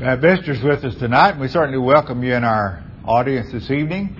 We have visitors with us tonight, and we certainly welcome you in our audience this evening.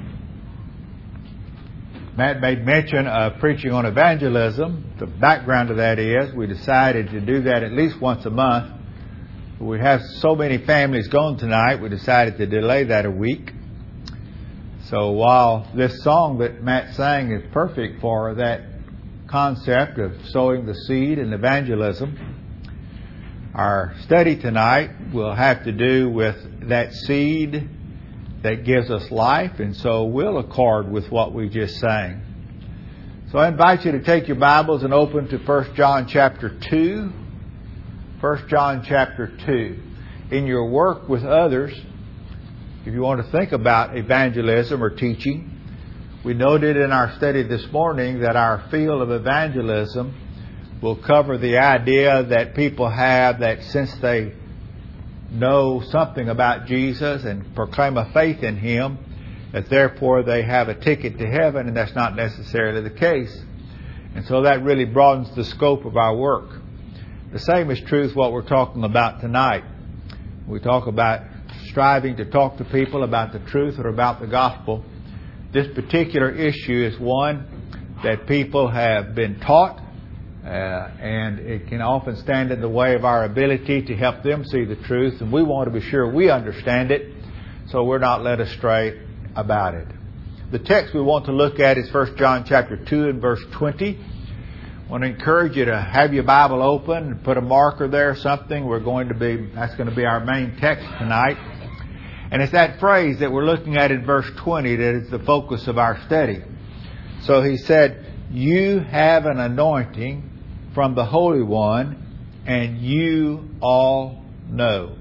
Matt made mention of preaching on evangelism. The background to that is we decided to do that at least once a month. We have so many families going tonight, we decided to delay that a week. So while this song that Matt sang is perfect for that concept of sowing the seed and evangelism, our study tonight will have to do with that seed that gives us life, and so we'll accord with what we just sang. So I invite you to take your Bibles and open to 1 John chapter 2. 1 John chapter 2. In your work with others, if you want to think about evangelism or teaching, we noted in our study this morning that our field of evangelism will cover the idea that people have that since they know something about Jesus and proclaim a faith in Him, that therefore they have a ticket to heaven, and that's not necessarily the case. And so that really broadens the scope of our work. The same is true with what we're talking about tonight. We talk about striving to talk to people about the truth or about the gospel. This particular issue is one that people have been taught, and it can often stand in the way of our ability to help them see the truth, and we want to be sure we understand it so we're not led astray about it. The text we want to look at is 1 John chapter 2 and verse 20. I want to encourage you to have your Bible open and put a marker there or something. That's going to be our main text tonight. And it's that phrase that we're looking at in verse 20 that is the focus of our study. So he said, "You have an anointing from the Holy One, and you all know."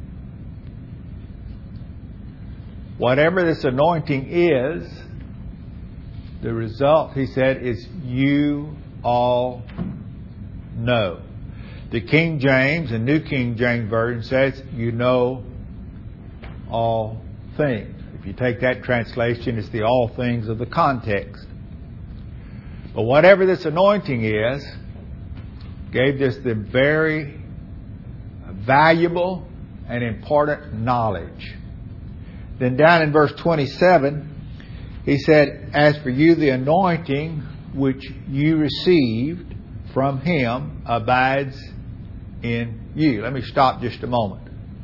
Whatever this anointing is, the result, he said, is you all know. The King James and New King James Version says, you know all things. If you take that translation, it's the all things of the context. But whatever this anointing is, gave us the very valuable and important knowledge. Then down in verse 27, he said, "As for you, the anointing which you received from Him abides in you." Let me stop just a moment.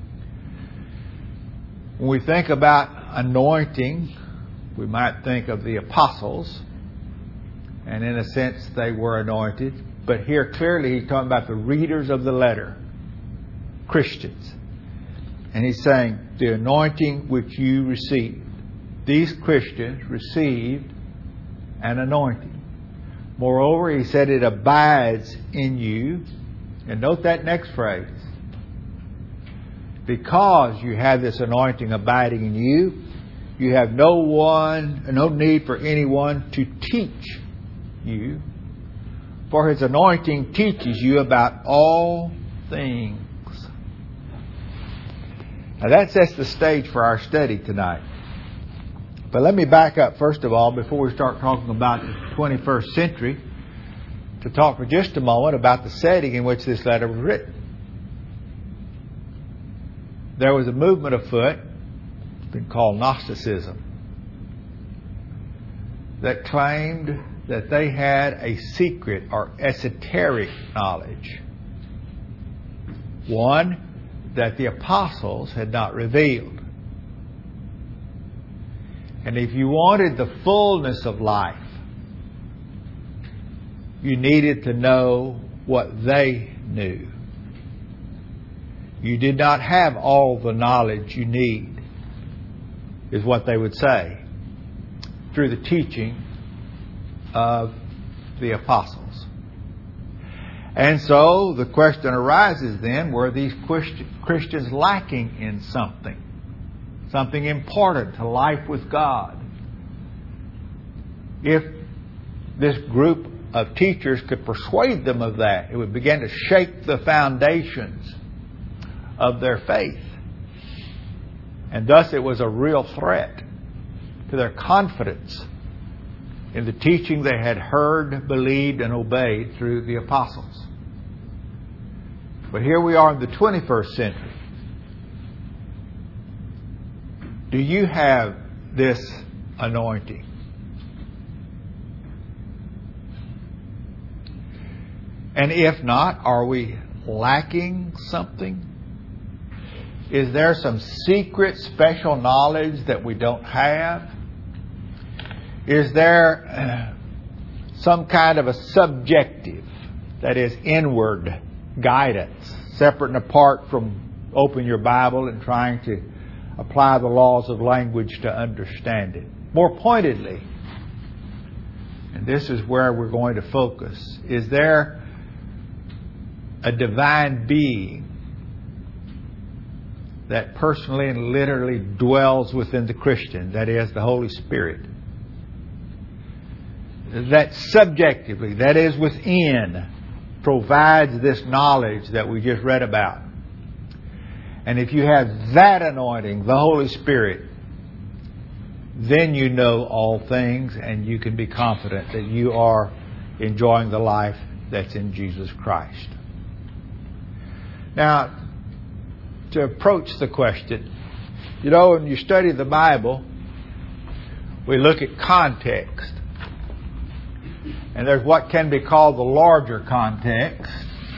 When we think about anointing, we might think of the apostles, and in a sense they were anointed. But here clearly he's talking about the readers of the letter, Christians. And he's saying, the anointing which you received. These Christians received an anointing. Moreover, he said it abides in you. And note that next phrase. Because you have this anointing abiding in you, you have no need for anyone to teach you. For His anointing teaches you about all things. Now that sets the stage for our study tonight. But let me back up first of all before we start talking about the 21st century to talk for just a moment about the setting in which this letter was written. There was a movement afoot, it's been called Gnosticism, that claimed that they had a secret or esoteric knowledge. One that the apostles had not revealed. And if you wanted the fullness of life, you needed to know what they knew. You did not have all the knowledge you need, is what they would say, through the teaching of the apostles. And so the question arises then, were these Christians lacking in something important to life with God? If this group of teachers could persuade them of that, it would begin to shake the foundations of their faith. And thus it was a real threat to their confidence in the teaching they had heard, believed, and obeyed through the apostles. But here we are in the 21st century. Do you have this anointing? And if not, are we lacking something? Is there some secret special knowledge that we don't have? Is there some kind of a subjective, that is inward guidance, separate and apart from opening your Bible and trying to apply the laws of language to understand it? More pointedly, and this is where we're going to focus, is there a divine being that personally and literally dwells within the Christian, that is, the Holy Spirit, that subjectively, that is within, provides this knowledge that we just read about? And if you have that anointing, the Holy Spirit, then you know all things and you can be confident that you are enjoying the life that's in Jesus Christ. Now, to approach the question, when you study the Bible, we look at context. And there's what can be called the larger context.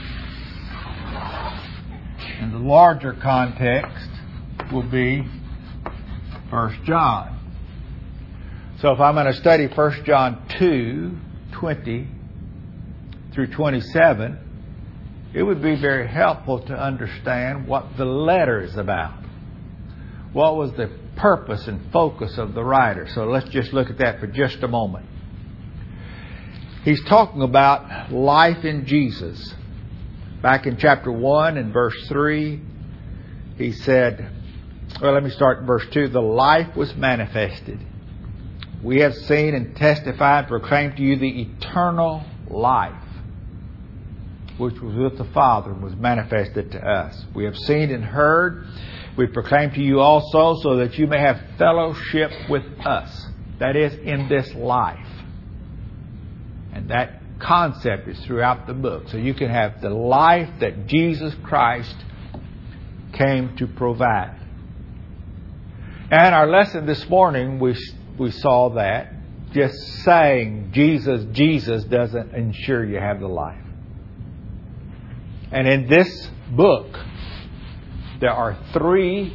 And the larger context will be 1 John. So if I'm going to study 1 John 2:20 through 27, it would be very helpful to understand what the letter is about. What was the purpose and focus of the writer? So let's just look at that for just a moment. He's talking about life in Jesus. Back in chapter 1 and verse 3, he said, let me start in verse 2. The life was manifested. We have seen and testified and proclaimed to you the eternal life, which was with the Father and was manifested to us. We have seen and heard. We proclaim to you also, so that you may have fellowship with us. That is, in this life. And that concept is throughout the book. So you can have the life that Jesus Christ came to provide. And our lesson this morning, we saw that just saying Jesus, Jesus doesn't ensure you have the life. And in this book, there are 3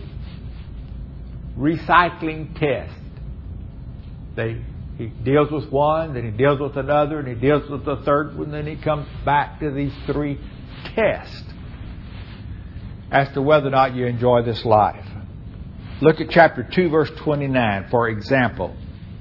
recycling tests. He deals with one, then he deals with another, and he deals with the third one, then he comes back to these 3 tests as to whether or not you enjoy this life. Look at chapter 2, verse 29, for example.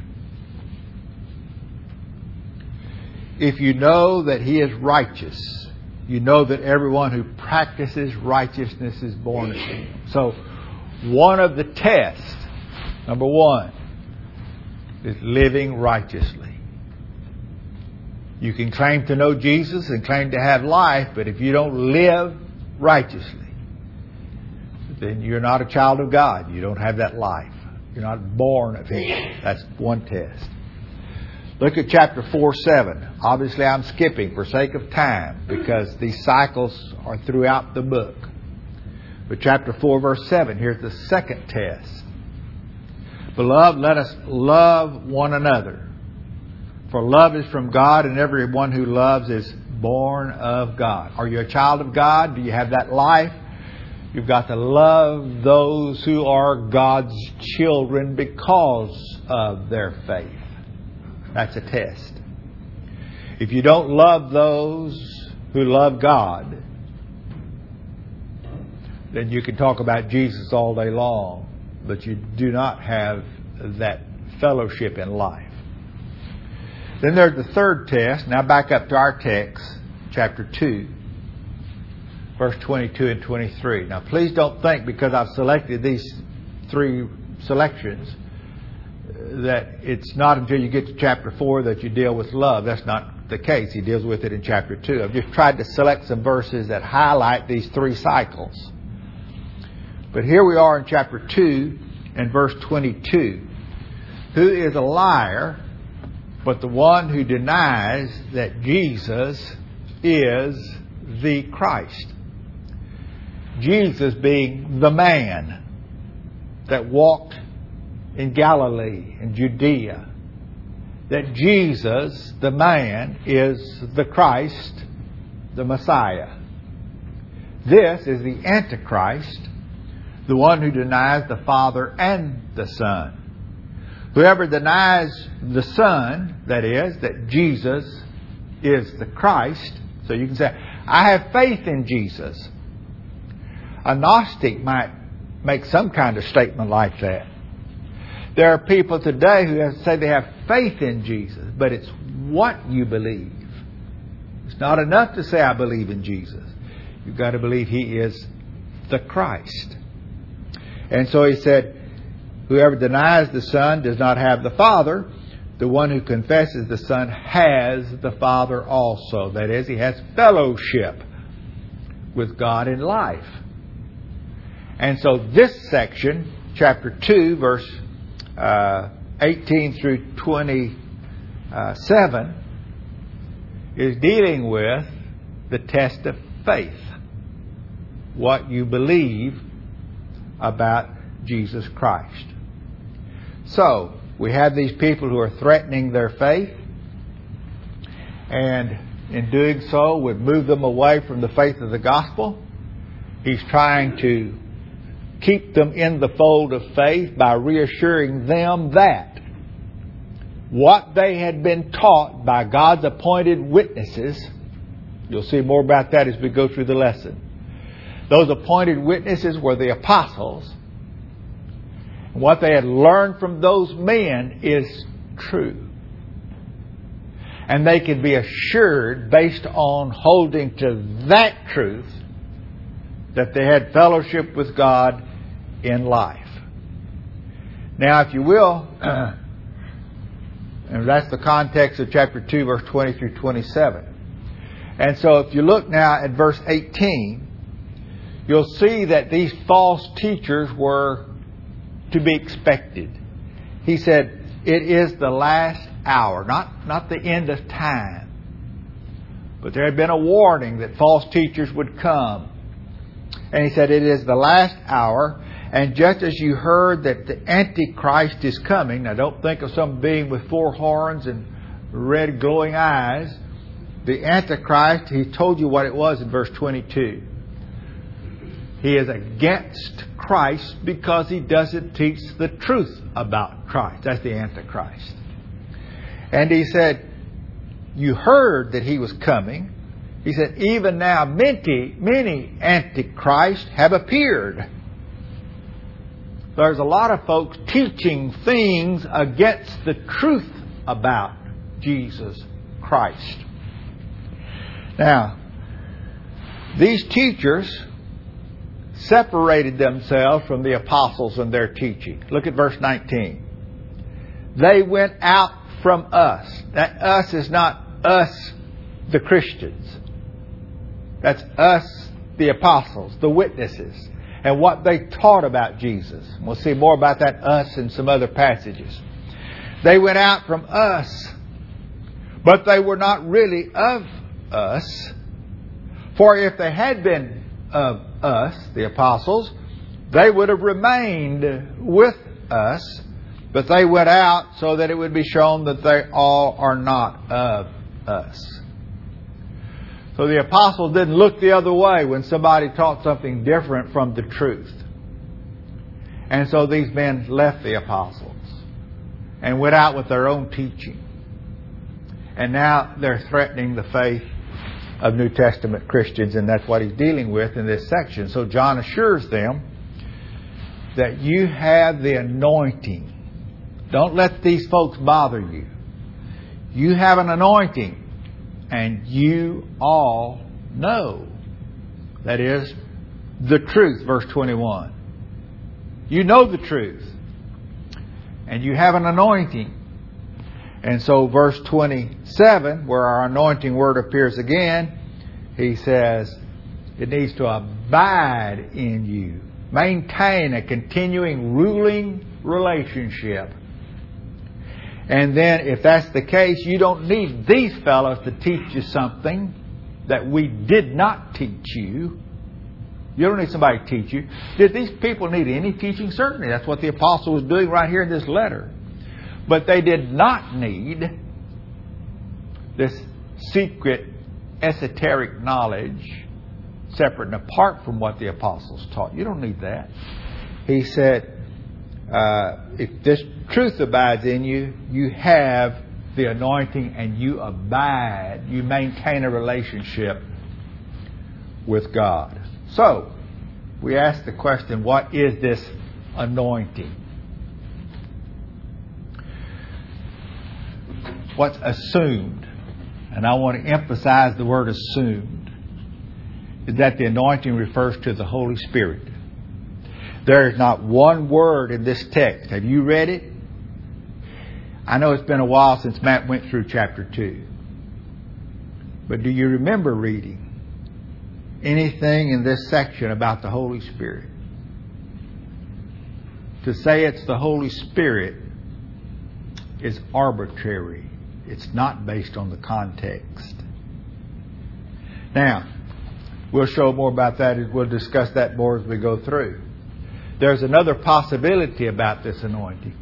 If you know that he is righteous, you know that everyone who practices righteousness is born of him. So, one of the tests, number 1, is living righteously. You can claim to know Jesus and claim to have life, but if you don't live righteously, then you're not a child of God. You don't have that life. You're not born of Him. That's one test. Look at chapter 4:7. Obviously, I'm skipping for sake of time because these cycles are throughout the book. But chapter 4, verse 7, here's the second test. Beloved, let us love one another. For love is from God, and everyone who loves is born of God. Are you a child of God? Do you have that life? You've got to love those who are God's children because of their faith. That's a test. If you don't love those who love God, then you can talk about Jesus all day long, but you do not have that fellowship in life. Then there's the third test. Now back up to our text, chapter 2, verse 22 and 23. Now please don't think because I've selected these 3 selections that it's not until you get to chapter 4 that you deal with love. That's not the case. He deals with it in chapter 2. I've just tried to select some verses that highlight these 3 cycles. But here we are in chapter 2 and verse 22. Who is a liar but the one who denies that Jesus is the Christ? Jesus being the man that walked in Galilee, in Judea, that Jesus, the man, is the Christ, the Messiah. This is the Antichrist, the one who denies the Father and the Son. Whoever denies the Son, that is, that Jesus is the Christ, so you can say, I have faith in Jesus. A Gnostic might make some kind of statement like that. There are people today who say they have faith in Jesus, but it's what you believe. It's not enough to say, I believe in Jesus. You've got to believe He is the Christ. And so He said, whoever denies the Son does not have the Father. The one who confesses the Son has the Father also. That is, he has fellowship with God in life. And so this section, chapter 2, verse 18 through 27, is dealing with the test of faith. What you believe about Jesus Christ. So, we have these people who are threatening their faith, and in doing so would move them away from the faith of the gospel. He's trying to keep them in the fold of faith by reassuring them that what they had been taught by God's appointed witnesses, you'll see more about that as we go through the lesson. Those appointed witnesses were the apostles. What they had learned from those men is true. And they could be assured, based on holding to that truth, that they had fellowship with God in life. Now, if you will, and that's the context of chapter 2, verse 20 through 27. And so if you look now at verse 18, you'll see that these false teachers were to be expected. He said, it is the last hour, not the end of time. But there had been a warning that false teachers would come. And he said, it is the last hour. And just as you heard that the Antichrist is coming, now don't think of some being with four horns and red glowing eyes. The Antichrist, he told you what it was in verse 22. He is against Christ because he doesn't teach the truth about Christ. That's the Antichrist. And he said, you heard that he was coming. He said, even now many Antichrists have appeared. There's a lot of folks teaching things against the truth about Jesus Christ. Now, these teachers separated themselves from the apostles and their teaching. Look at verse 19. They went out from us. That us is not us, the Christians. That's us, the apostles, the witnesses, and what they taught about Jesus. We'll see more about that us in some other passages. They went out from us, but they were not really of us. For if they had been of us, the apostles, they would have remained with us, but they went out so that it would be shown that they all are not of us. So the apostles didn't look the other way when somebody taught something different from the truth. And so these men left the apostles and went out with their own teaching. And now they're threatening the faith of New Testament Christians, and that's what he's dealing with in this section. So John assures them that you have the anointing. Don't let these folks bother you. You have an anointing, and you all know. That is the truth, verse 21. You know the truth, and you have an anointing. And so verse 27, where our anointing word appears again, he says it needs to abide in you. Maintain a continuing ruling relationship. And then if that's the case, you don't need these fellows to teach you something that we did not teach you. You don't need somebody to teach you. Did these people need any teaching? Certainly. That's what the apostle was doing right here in this letter. But they did not need this secret, esoteric knowledge separate and apart from what the apostles taught. You don't need that. He said, if this truth abides in you, you have the anointing and you abide. You maintain a relationship with God. So, we ask the question, what is this anointing? What's assumed? And I want to emphasize the word assumed. Is that the anointing refers to the Holy Spirit. There is not one word in this text. Have you read it? I know it's been a while since Matt went through chapter 2. But do you remember reading anything in this section about the Holy Spirit? To say it's the Holy Spirit is arbitrary. It's not based on the context. Now, we'll show more about that. We'll discuss that more as we go through. There's another possibility about this anointing.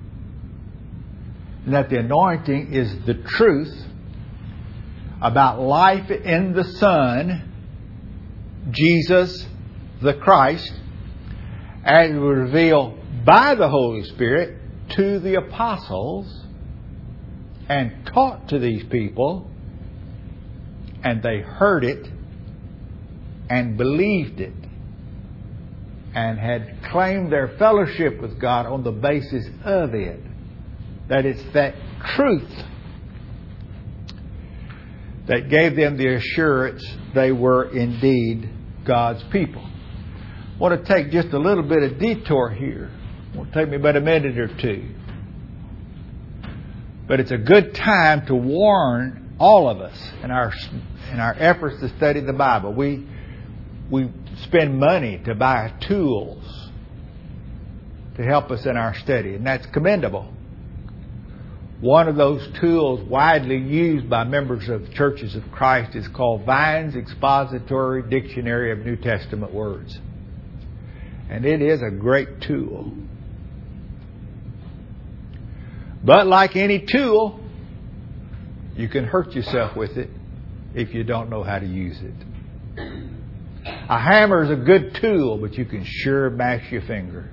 And that the anointing is the truth about life in the Son, Jesus the Christ, as revealed by the Holy Spirit to the apostles and taught to these people, and they heard it and believed it and had claimed their fellowship with God on the basis of it. That it's that truth that gave them the assurance they were indeed God's people. I want to take just a little bit of detour here. It won't take me but a minute or two. But it's a good time to warn all of us in our efforts to study the Bible. We spend money to buy tools to help us in our study, and that's commendable. One of those tools widely used by members of Churches of Christ is called Vine's Expository Dictionary of New Testament Words. And it is a great tool. But like any tool, you can hurt yourself with it if you don't know how to use it. A hammer is a good tool, but you can sure mash your finger.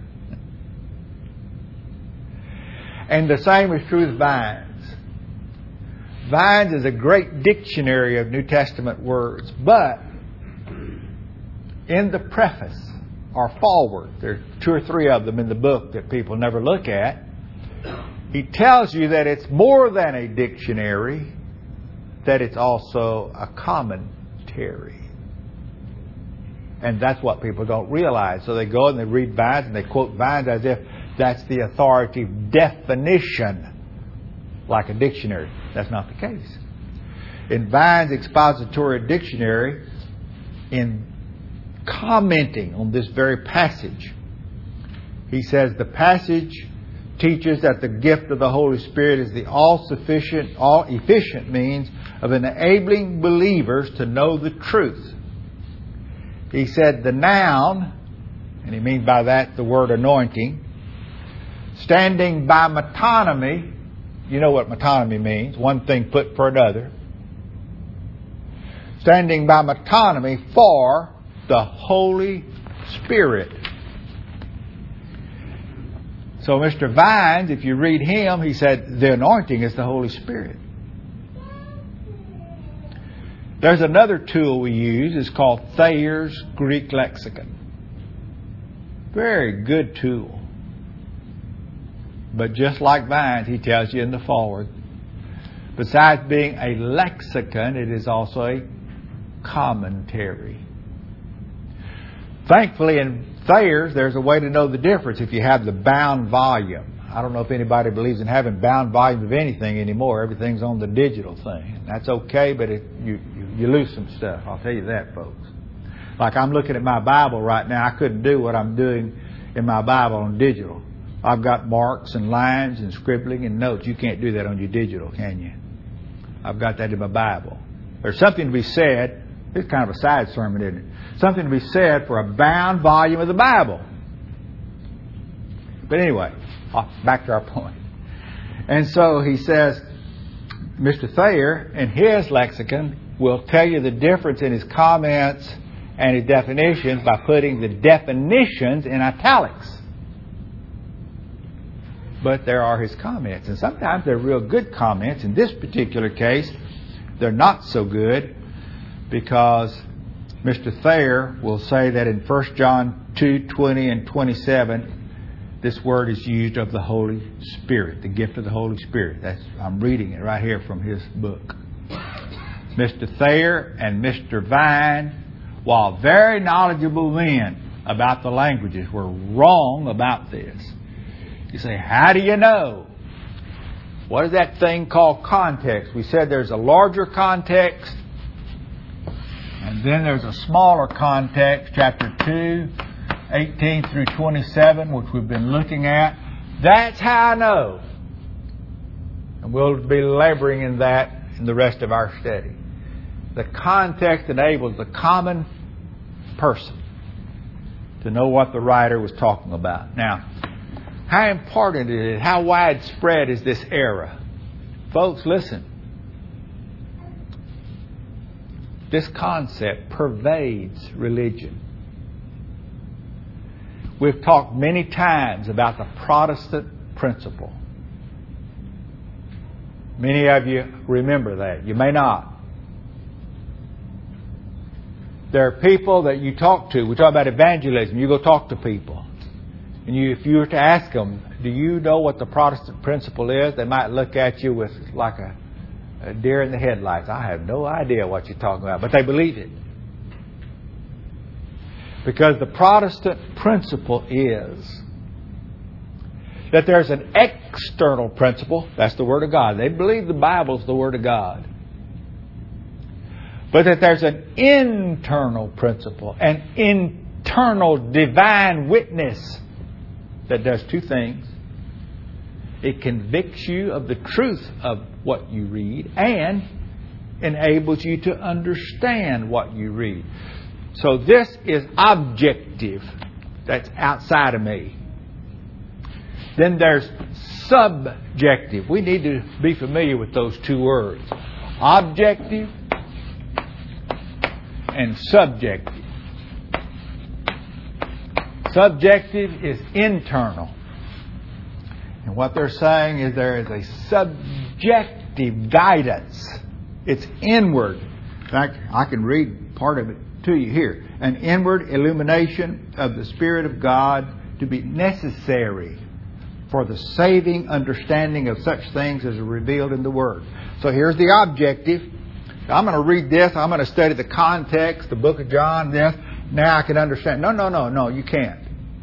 And the same is true with Vines. Vines is a great dictionary of New Testament words, but in the preface or foreword, there are 2 or 3 of them in the book that people never look at, he tells you that it's more than a dictionary, that it's also a commentary. And that's what people don't realize. So they go and they read Vines and they quote Vines as if that's the authoritative definition, like a dictionary. That's not the case. In Vine's Expository Dictionary, in commenting on this very passage, he says the passage teaches that the gift of the Holy Spirit is the all-sufficient, all-efficient means of enabling believers to know the truth. He said the noun, and he means by that the word anointing, standing by metonymy. You know what metonymy means. One thing put for another. Standing by metonymy for the Holy Spirit. So Mr. Vines, if you read him, he said the anointing is the Holy Spirit. There's another tool we use. It's called Thayer's Greek Lexicon. Very good tool. But just like Vines, he tells you in the foreword, besides being a lexicon, it is also a commentary. Thankfully, in Thayer's, there's a way to know the difference if you have the bound volume. I don't know if anybody believes in having bound volumes of anything anymore. Everything's on the digital thing. That's okay, but you lose some stuff. I'll tell you that, folks. Like I'm looking at my Bible right now. I couldn't do what I'm doing in my Bible on digital. I've got marks and lines and scribbling and notes. You can't do that on your digital, can you? I've got that in my Bible. There's something to be said It's kind of a side sermon, isn't it? Something to be said for a bound volume of the Bible. But anyway, back to our point. And so he says, Mr. Thayer, in his lexicon, will tell you the difference in his comments and his definitions by putting the definitions in italics. But there are his comments. And sometimes they're real good comments. In this particular case, they're not so good because Mr. Thayer will say that in 1 John 2:20 and 27, this word is used of the Holy Spirit, the gift of the Holy Spirit. I'm reading it right here from his book. Mr. Thayer and Mr. Vine, while very knowledgeable men about the languages, were wrong about this. You say, how do you know? What is that thing called context? We said there's a larger context, and then there's a smaller context, chapter 2, 18 through 27, which we've been looking at. That's how I know. And we'll be laboring in that in the rest of our study. The context enables the common person to know what the writer was talking about. Now, how important is it? How widespread is this error? Folks, listen. This concept pervades religion. We've talked many times about the Protestant principle. Many of you remember that. You may not. There are people that you talk to. We talk about evangelism. You go talk to people. And if you were to ask them, do you know what the Protestant principle is? They might look at you with like a deer in the headlights. I have no idea what you're talking about. But they believe it. Because the Protestant principle is that there's an external principle. That's the Word of God. They believe the Bible's the Word of God. But that there's an internal principle, an internal divine witness that does two things. It convicts you of the truth of what you read and enables you to understand what you read. So this is objective. That's outside of me. Then there's subjective. We need to be familiar with those two words. Objective and subjective. Subjective is internal. And what they're saying is there is a subjective guidance. It's inward. In fact, I can read part of it to you here. An inward illumination of the Spirit of God to be necessary for the saving understanding of such things as are revealed in the Word. So here's the objective. I'm going to read this. I'm going to study the context, the book of John, this. Now I can understand. No, you can't.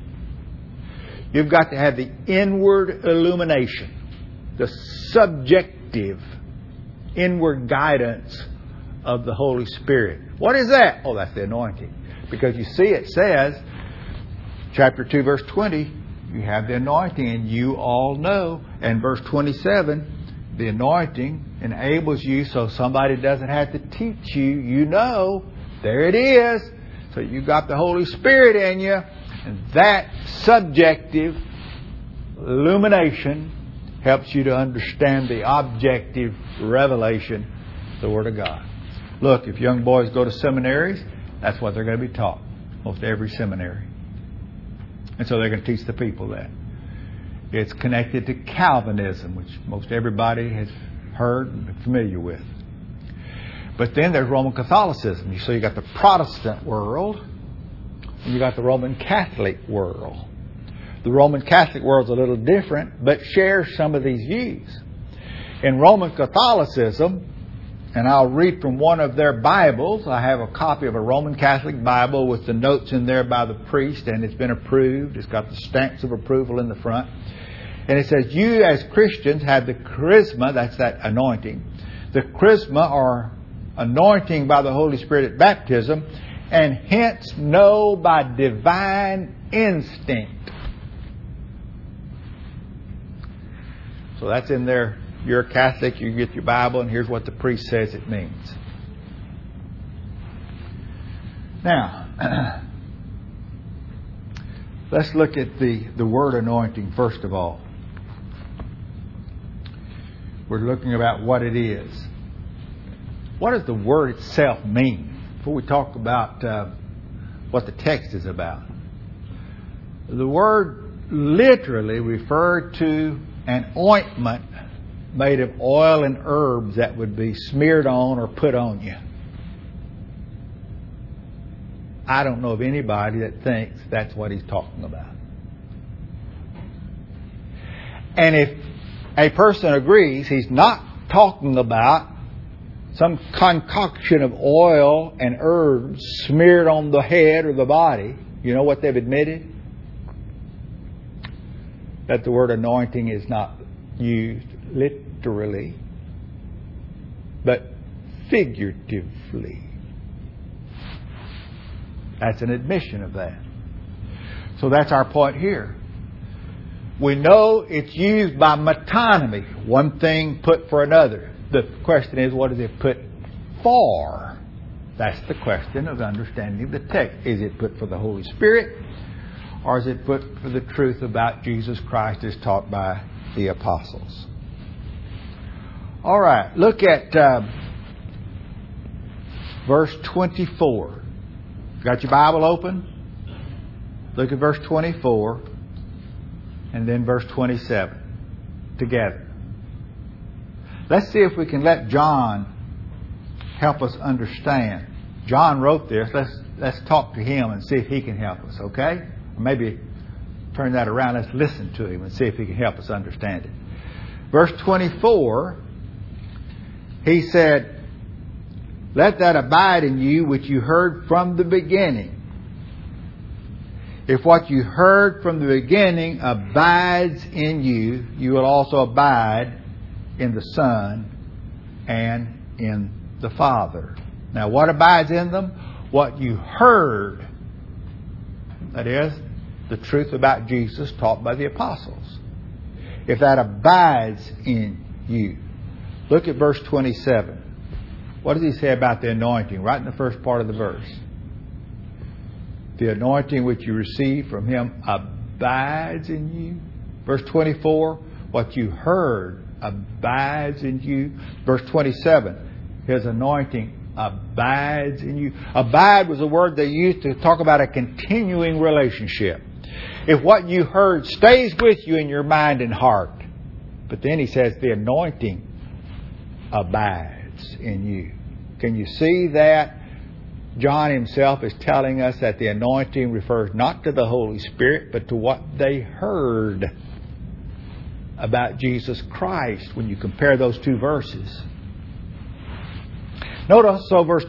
You've got to have the inward illumination, the subjective inward guidance of the Holy Spirit. What is that? Oh, that's the anointing. Because you see it says, chapter 2, verse 20, you have the anointing and you all know. And verse 27, the anointing enables you so somebody doesn't have to teach you. You know, there it is. So you got the Holy Spirit in you. And that subjective illumination helps you to understand the objective revelation, the Word of God. Look, if young boys go to seminaries, that's what they're going to be taught. Most every seminary. And so they're going to teach the people that. It's connected to Calvinism, which most everybody has heard and been familiar with. But then there's Roman Catholicism. So you got the Protestant world and you got the Roman Catholic world. The Roman Catholic world's a little different, but shares some of these views. In Roman Catholicism, and I'll read from one of their Bibles. I have a copy of a Roman Catholic Bible with the notes in there by the priest, and it's been approved. It's got the stamps of approval in the front. And it says, you as Christians have the charisma, that's that anointing, the charisma or anointing by the Holy Spirit at baptism, and hence know by divine instinct. So that's in there. You're a Catholic, you get your Bible, and here's what the priest says it means. Now, let's look at the word anointing first of all. We're looking about what it is. What does the word itself mean? Before we talk about what the text is about. The word literally referred to an ointment made of oil and herbs that would be smeared on or put on you. I don't know of anybody that thinks that's what he's talking about. And if a person agrees he's not talking about some concoction of oil and herbs smeared on the head or the body, you know what they've admitted? That the word anointing is not used literally, but figuratively. That's an admission of that. So that's our point here. We know it's used by metonymy, one thing put for another. The question is, what is it put for? That's the question of understanding the text. Is it put for the Holy Spirit, or is it put for the truth about Jesus Christ as taught by the apostles? All right, look at verse 24. Got your Bible open? Look at verse 24 and then verse 27 together. Let's see if we can let John help us understand. John wrote this. Let's talk to him and see if he can help us, okay? Or maybe turn that around. Let's listen to him and see if he can help us understand it. Verse 24, he said, "Let that abide in you which you heard from the beginning. If what you heard from the beginning abides in you, you will also abide in the Son and in the Father." Now, what abides in them? What you heard. That is, the truth about Jesus taught by the apostles. If that abides in you. Look at verse 27. What does he say about the anointing? Right in the first part of the verse. The anointing which you receive from Him abides in you. Verse 24, what you heard abides in you. Verse 27, His anointing abides in you. Abide was a word they used to talk about a continuing relationship. If what you heard stays with you in your mind and heart, but then he says the anointing abides in you. Can you see that? John himself is telling us that the anointing refers not to the Holy Spirit, but to what they heard about Jesus Christ when you compare those two verses. Notice also verse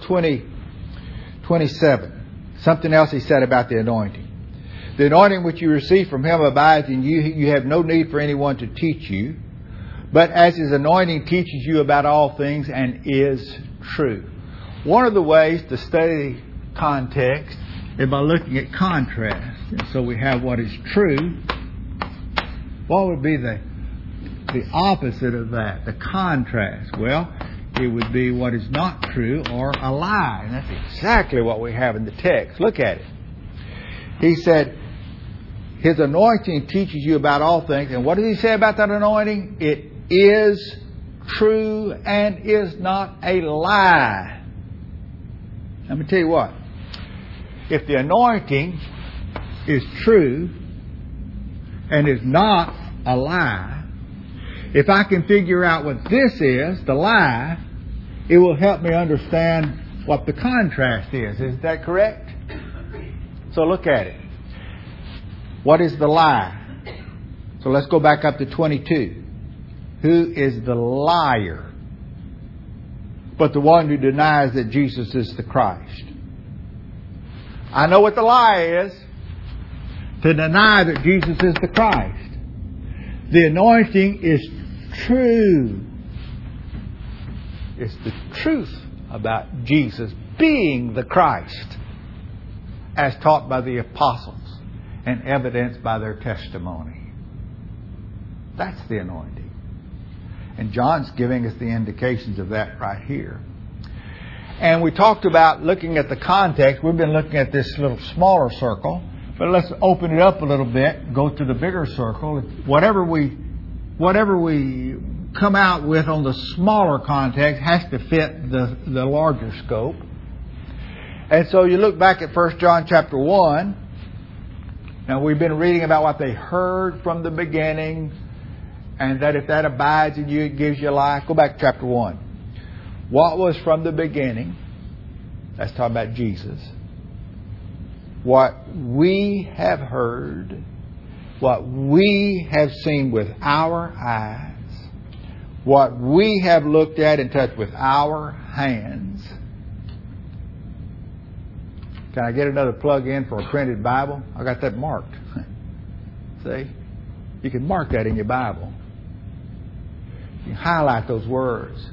27. Something else he said about the anointing. The anointing which you receive from Him abides in you. You have no need for anyone to teach you. But as His anointing teaches you about all things and is true. One of the ways to study context is by looking at contrast. And so we have what is true. What would be the opposite of that? The contrast. Well, it would be what is not true or a lie. And that's exactly what we have in the text. Look at it. He said, His anointing teaches you about all things. And what does He say about that anointing? It is true and is not a lie. Let me tell you what. If the anointing is true and is not a lie, if I can figure out what this is, the lie, it will help me understand what the contrast is. Is that correct? So look at it. What is the lie? So let's go back up to 22. Who is the liar? But the one who denies that Jesus is the Christ. I know what the lie is. To deny that Jesus is the Christ. The anointing is true. It's the truth about Jesus being the Christ, as taught by the apostles and evidenced by their testimony. That's the anointing. And John's giving us the indications of that right here. And we talked about looking at the context. We've been looking at this little smaller circle. But let's open it up a little bit, go to the bigger circle. Whatever we come out with on the smaller context has to fit the larger scope. And so you look back at 1 John chapter 1. Now we've been reading about what they heard from the beginning, and that if that abides in you, it gives you life. Go back to chapter 1. What was from the beginning? That's talking about Jesus. What we have heard, what we have seen with our eyes, what we have looked at and touched with our hands. Can I get another plug in for a printed Bible? I got that marked. See? You can mark that in your Bible. You can highlight those words.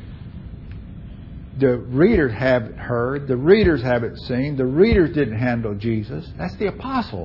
The readers haven't heard. The readers haven't seen. The readers didn't handle Jesus. That's the apostles.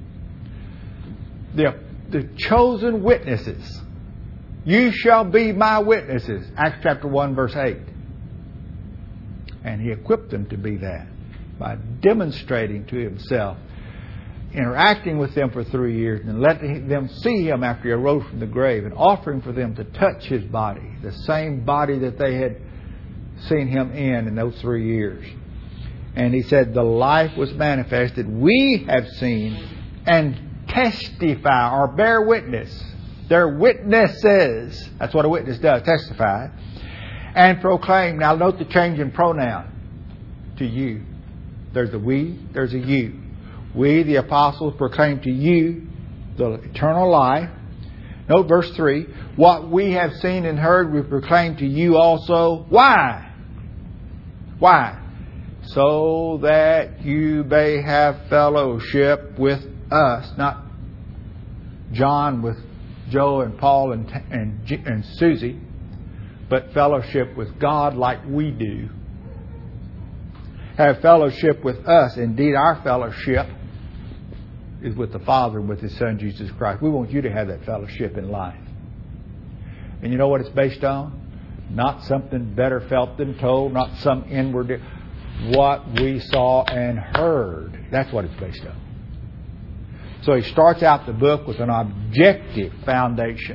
The chosen witnesses. You shall be my witnesses. Acts chapter 1 verse 8. And He equipped them to be that by demonstrating to Himself, interacting with them for 3 years, and letting them see Him after He arose from the grave, and offering for them to touch His body, the same body that they had seen Him in those 3 years. And He said, the life was manifested. We have seen and testify or bear witness. They're witnesses. That's what a witness does, testify. And proclaim. Now note the change in pronoun. To you. There's a we, there's a you. We, the apostles, proclaim to you the eternal life. Note verse 3. What we have seen and heard, we proclaim to you also. Why? Why? So that you may have fellowship with us. Not John with Joe and Paul and Susie, but fellowship with God like we do. Have fellowship with us. Indeed, our fellowship is with the Father and with His Son, Jesus Christ. We want you to have that fellowship in life. And you know what it's based on? Not something better felt than told, not some inward. What we saw and heard. That's what it's based on. So he starts out the book with an objective foundation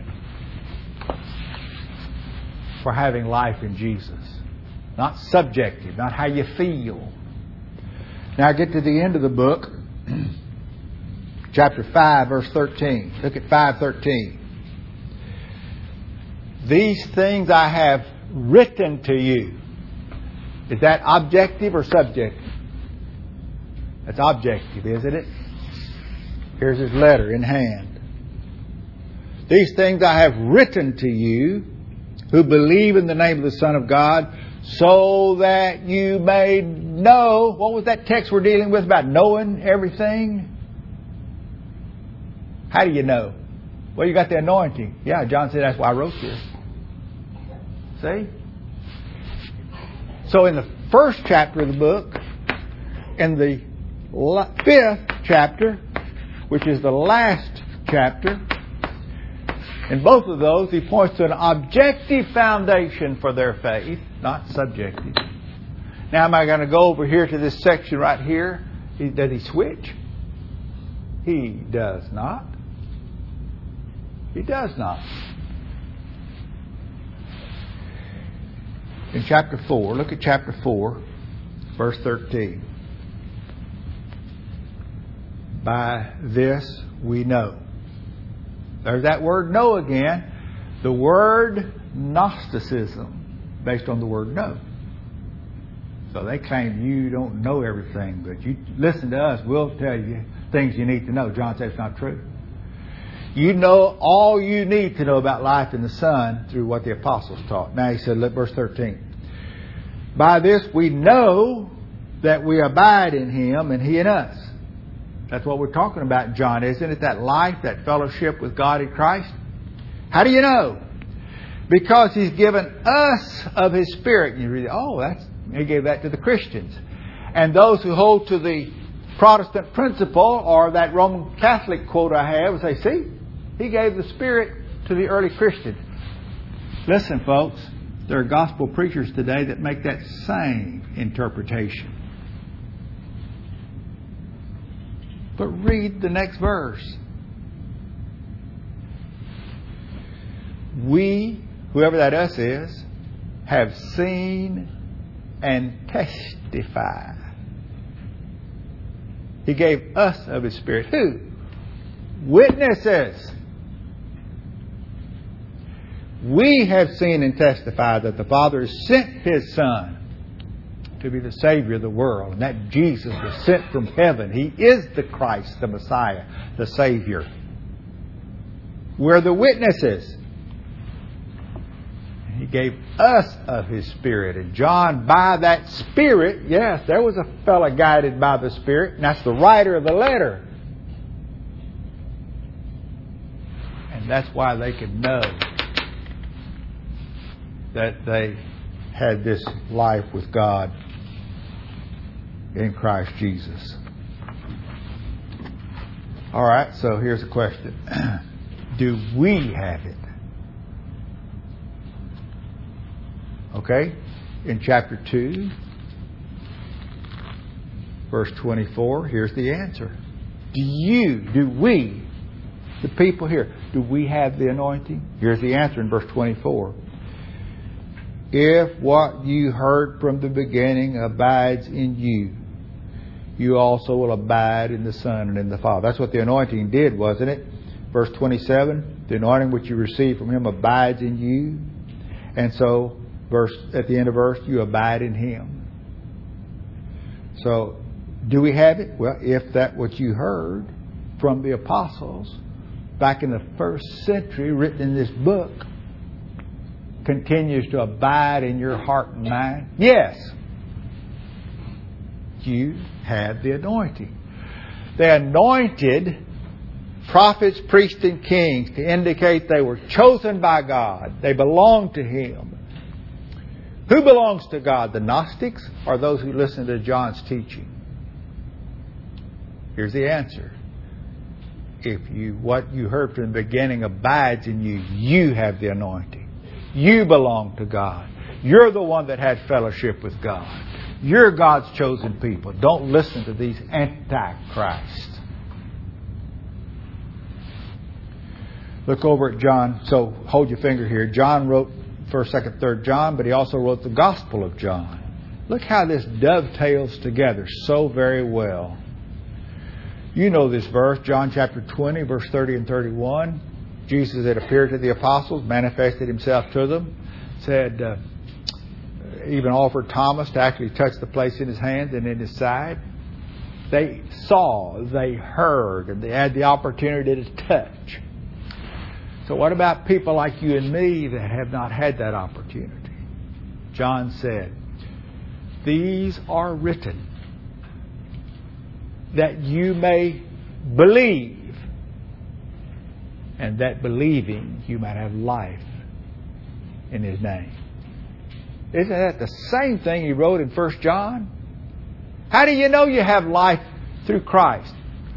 for having life in Jesus. Not subjective, not how you feel. Now I get to the end of the book, chapter 5, verse 13. Look at 5:13. These things I have written to you. Is that objective or subjective? That's objective, isn't it? Here's his letter in hand. These things I have written to you who believe in the name of the Son of God, so that you may know. What was that text we're dealing with about knowing everything? How do you know? Well, you got the anointing. Yeah, John said that's why I wrote this. See? So in the first chapter of the book, in the 5th chapter, which is the last chapter, in both of those, he points to an objective foundation for their faith, not subjective. Now, am I going to go over here to this section right here? Does he switch? He does not. He does not. In chapter 4, look at chapter 4, verse 13. By this we know. There's that word know again. The word Gnosticism, based on the word know. So they claim you don't know everything, but you listen to us, we'll tell you things you need to know. John says it's not true. You know all you need to know about life in the Son through what the apostles taught. Now he said, look, verse 13. By this we know that we abide in Him and He in us. That's what we're talking about, John, isn't it? That life, that fellowship with God in Christ. How do you know? Because He's given us of His Spirit. And you read, He gave that to the Christians. And those who hold to the Protestant principle, or that Roman Catholic quote I have, say, see, He gave the Spirit to the early Christians. Listen, folks, There are gospel preachers today that make that same interpretation. But read the next verse. We, whoever that us is, have seen and testify. He gave us of His Spirit. Who? Witnesses. We have seen and testified that the Father has sent His Son to be the Savior of the world, and that Jesus was sent from heaven. He is the Christ, the Messiah, the Savior. We're the witnesses. He gave us of His Spirit. And John, by that Spirit, yes, there was a fellow guided by the Spirit, and that's the writer of the letter. And that's why they could know that they had this life with God in Christ Jesus. All right, so here's a question. Do we have it? Okay, in chapter 2, verse 24, here's the answer. Do we, the people here, do we have the anointing? Here's the answer in verse 24. If what you heard from the beginning abides in you, you also will abide in the Son and in the Father. That's what the anointing did, wasn't it? Verse 27, the anointing which you received from Him abides in you. And so, at the end of verse, you abide in Him. So, do we have it? Well, if that what you heard from the apostles back in the first century, written in this book, continues to abide in your heart and mind, yes, you have the anointing. They anointed prophets, priests, and kings to indicate they were chosen by God. They belonged to Him. Who belongs to God? The Gnostics or those who listen to John's teaching? Here's the answer. If what you heard from the beginning abides in you, you have the anointing. You belong to God. You're the one that had fellowship with God. You're God's chosen people. Don't listen to these antichrists. Look over at John. So hold your finger here. John wrote 1st, 2nd, 3rd John, but he also wrote the Gospel of John. Look how this dovetails together so very well. You know this verse, John chapter 20, verse 30 and 31. Jesus had appeared to the apostles, manifested Himself to them, said, even offered Thomas to actually touch the place in his hand and in his side. They saw, they heard, and they had the opportunity to touch. So what about people like you and me that have not had that opportunity? John said, these are written that you may believe, and that believing you might have life in His name. Isn't that the same thing he wrote in 1 John? How do you know you have life through Christ?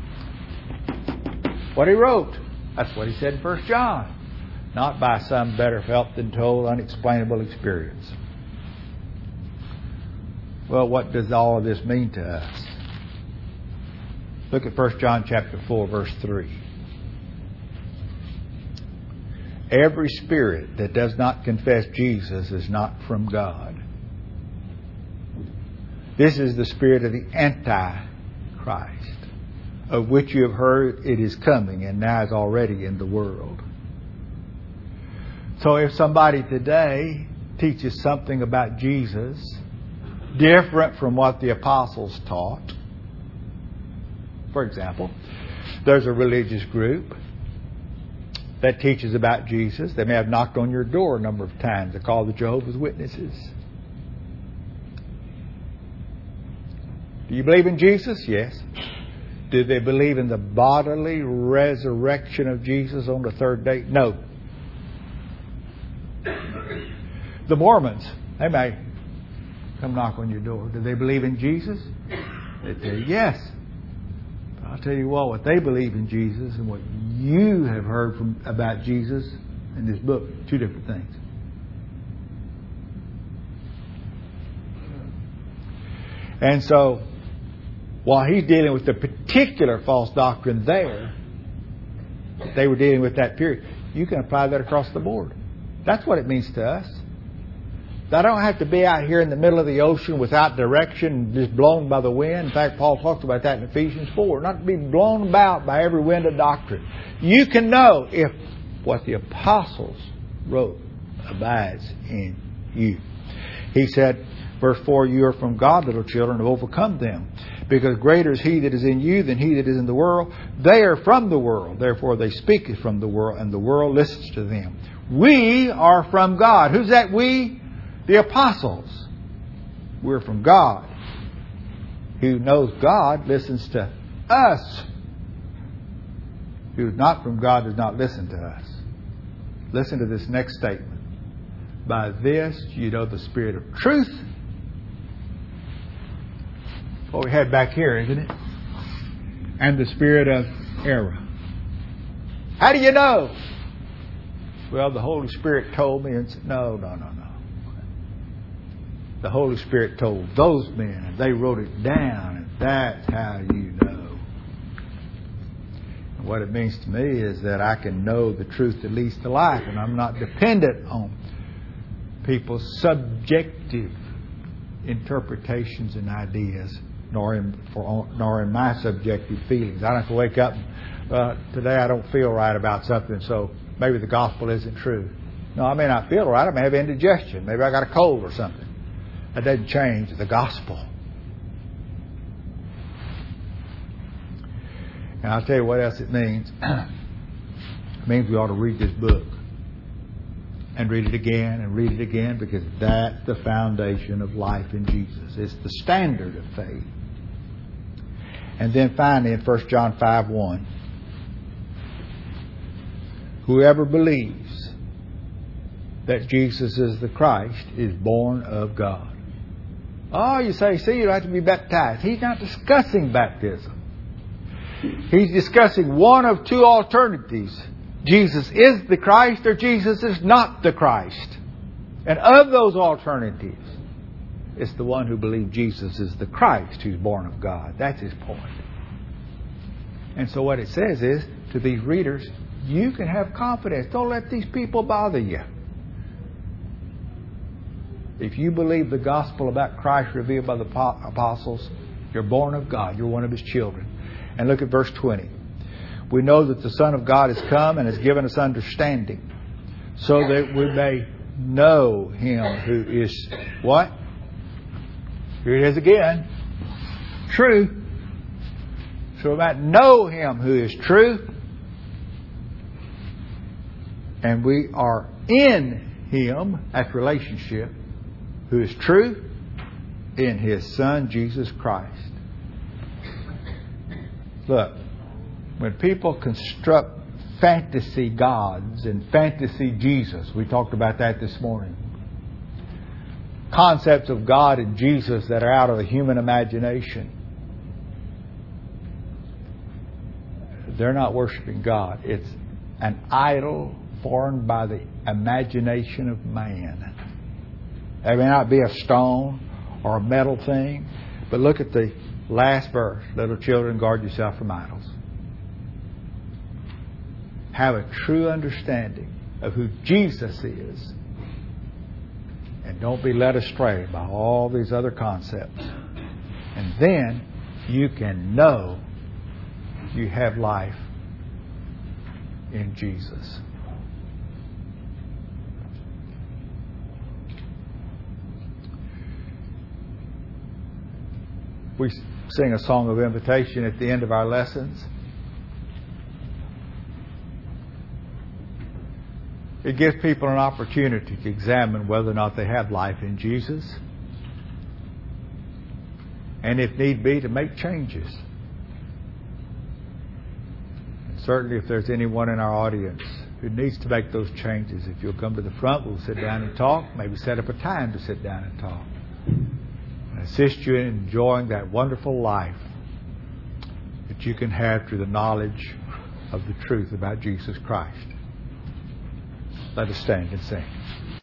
What he wrote. That's what he said in 1 John. Not by some better felt than told unexplainable experience. Well, what does all of this mean to us? Look at 1 John chapter 4, verse 3. Every spirit that does not confess Jesus is not from God. This is the spirit of the Antichrist, of which you have heard it is coming and now is already in the world. So if somebody today teaches something about Jesus different from what the apostles taught, for example, there's a religious group that teaches about Jesus. They may have knocked on your door a number of times. They're called the Jehovah's Witnesses. Do you believe in Jesus? Yes. Do they believe in the bodily resurrection of Jesus on the third day? No. The Mormons, they may come knock on your door. Do they believe in Jesus? They tell you yes. I'll tell you what they believe in Jesus and what you have heard about Jesus in this book, two different things. And so, while he's dealing with the particular false doctrine there, they were dealing with that period. You can apply that across the board. That's what it means to us. I don't have to be out here in the middle of the ocean without direction, just blown by the wind. In fact, Paul talks about that in Ephesians 4. Not to be blown about by every wind of doctrine. You can know if what the apostles wrote abides in you. He said, verse 4, you are from God, little children, have overcome them. Because greater is He that is in you than he that is in the world. They are from the world. Therefore they speak from the world, and the world listens to them. We are from God. Who's that we? The apostles. We're from God. Who knows God listens to us. Who is not from God does not listen to us. Listen to this next statement. By this you know the spirit of truth. What we had back here, isn't it? And the spirit of error. How do you know? Well, the Holy Spirit told me, and said, no. The Holy Spirit told those men, and they wrote it down, and that's how you know. And what it means to me is that I can know the truth that leads to life, and I'm not dependent on people's subjective interpretations and ideas, nor in my subjective feelings. I don't have to wake up and, today I don't feel right about something, so maybe the gospel isn't true. No, I may not feel right. I may have indigestion. Maybe I got a cold or something. That doesn't change the gospel. And I'll tell you what else it means. It means we ought to read this book. And read it again and read it again, because that's the foundation of life in Jesus. It's the standard of faith. And then finally in 1 John 5:1, whoever believes that Jesus is the Christ is born of God. Oh, you say, see, you don't have to be baptized. He's not discussing baptism. He's discussing one of two alternatives. Jesus is the Christ or Jesus is not the Christ. And of those alternatives, it's the one who believes Jesus is the Christ who's born of God. That's his point. And so what it says is, to these readers, you can have confidence. Don't let these people bother you. If you believe the gospel about Christ revealed by the apostles, you're born of God. You're one of His children. And look at verse 20. We know that the Son of God has come and has given us understanding, so that we may know Him who is what? Here it is again. True. So we might know Him who is true. And we are in Him, that's relationship, who is true, in His Son, Jesus Christ. Look, when people construct fantasy gods and fantasy Jesus, we talked about that this morning. Concepts of God and Jesus that are out of the human imagination. They're not worshiping God. It's an idol formed by the imagination of man. It may not be a stone or a metal thing, but look at the last verse. Little children, guard yourself from idols. Have a true understanding of who Jesus is, and don't be led astray by all these other concepts. And then you can know you have life in Jesus. We sing a song of invitation at the end of our lessons. It gives people an opportunity to examine whether or not they have life in Jesus. And if need be, to make changes. And certainly if there's anyone in our audience who needs to make those changes, if you'll come to the front, we'll sit down and talk. Maybe set up a time to sit down and talk. And assist you in enjoying that wonderful life that you can have through the knowledge of the truth about Jesus Christ. Let us stand and sing.